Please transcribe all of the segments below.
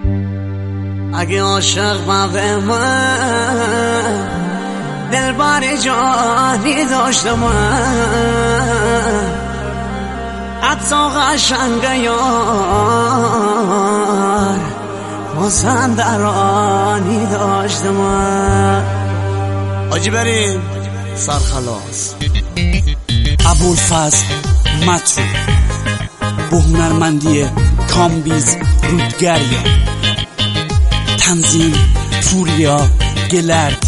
اگه عاشق به من دلبر جانی داشته من، حتی قشنگ یار مازندرانی داشته من. آجی بریم سرخلاص. ابوالفضل مطرود با هنرمندی کامبیز رودگریا، تنظیم پوریا گلردی.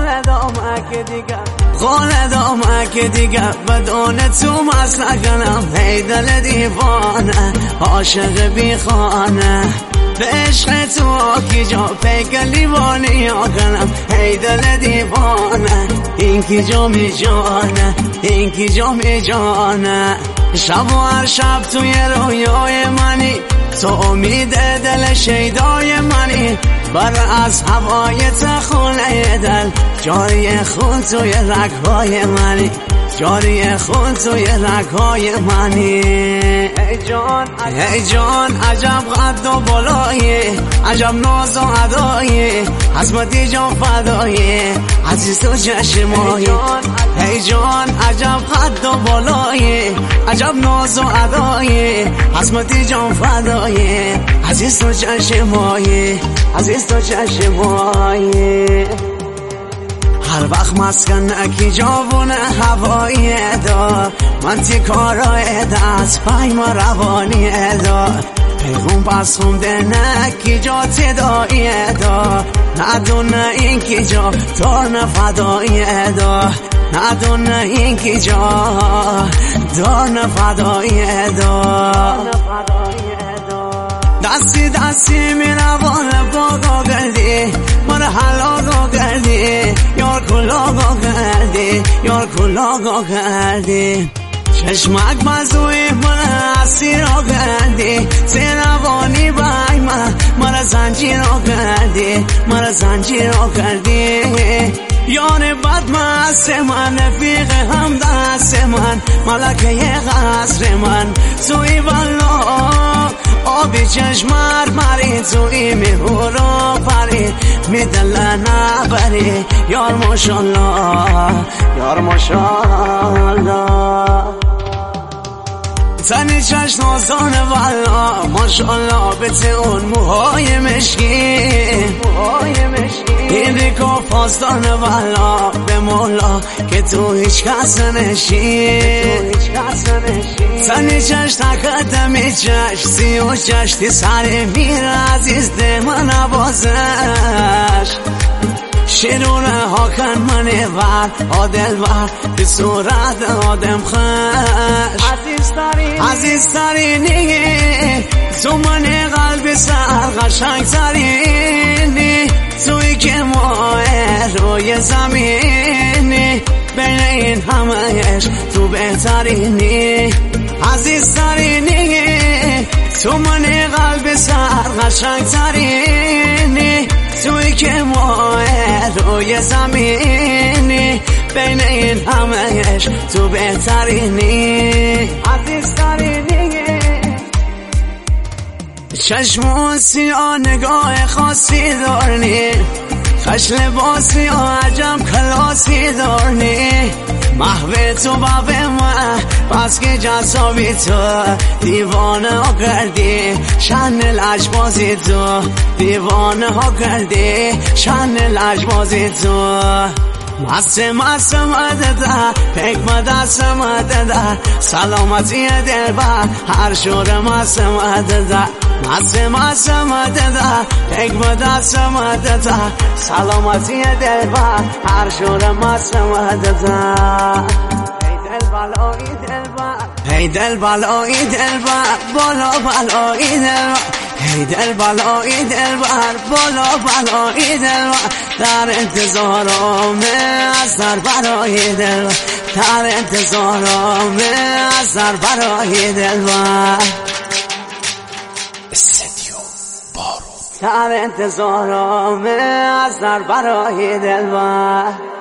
قول که دیگه بدون تو مست نکنم، ای دل دیوانه عاشق بی خانه، به عشق تو آکی جا پیک لیوانی آکنم، ای دل دیوانه این کی جا می جانه، این کی جا می جانه. شب و هر شب توی رویای منی، تو امید دل شیدای منی، بر از هوای تخونه دل جاری خون توی رگهای منی، جاری خون توی رگهای منی. ای جان عجب قد و بالایی، عجب ناز و ادایی، عظمتی جان فدایی، عزیز تو چشمایی. ای جان عجب قد و بالایی، عجب ناز و ادایی، عظمتی جان فدایی، عزیز تو چشمایی، عزیز تو چشمایی. هر وقت مسکن اکی جاونه هوایی دا، من تی کارای دست پای ما روانی دا، پیغم پس خونده نکی جا تدایی دا، ندونه این کی جا دار فدایی دا، ندونه این کی جا دار فدایی دا. دستی دستی می روانه باگا کردی، من حلاگا کردی، یار کلاگا کردی، یار کلاگا کردی. چشمک مزوی من اسیرا کردی، سیروانی بای من زنجیرا کردی، من زنجیرا کردی. یار بد مست من، رفیق هم دست من، ملکه قصر من، توی والا آبی چشمر مری، توی میهورا پری، میدل نبری. یار ماشالله، یار ماشالله، تنی چشم نازانه والا ماشالله، بته اون موهای مشکی، این ریکا فاستانه والا به مولا که تو هیچ کس نشی. تنی چشم تکتمی چشم سی و چشتی سر میر عزیز ده من نبازش، شیرونه ها کن منی ور آدل ور به صورت آدم خش. عزیز ترینی تو منی قلب سر قشنگ ترینی، توی که ماه روی زمینی، بین این همهش تو بهترینی. عزیز ترینی تو منی قلب سر قشنگ ترینی، توی که ماه روی زمینی، بین این همهش تو بهترینی. عزیز ترینی چشم سیاه نگاه خاصی دارنی، خش لباسی و عجب کلاسی دارنی، محو تو باب من بس که جذابی تو، دیوانه ها کردی شن لجبازی تو، دیوانه ها کردی شن لجبازی تو. مست مدده پک مدست مدده، سلامتی دل بر هر شور مست مدده، مست مدده پک مدست مدده، سلامتی دل بر هر شور مست مدده. ای دل بلایی دل بر بالا بلایی دل بر، ای دل بلایی دل بر بالا بلایی دل بر، در انتظارم از در برای دل بر، در انتظارم از در برای دل بر. استدیو بارو در انتظارم از در برای دل بر.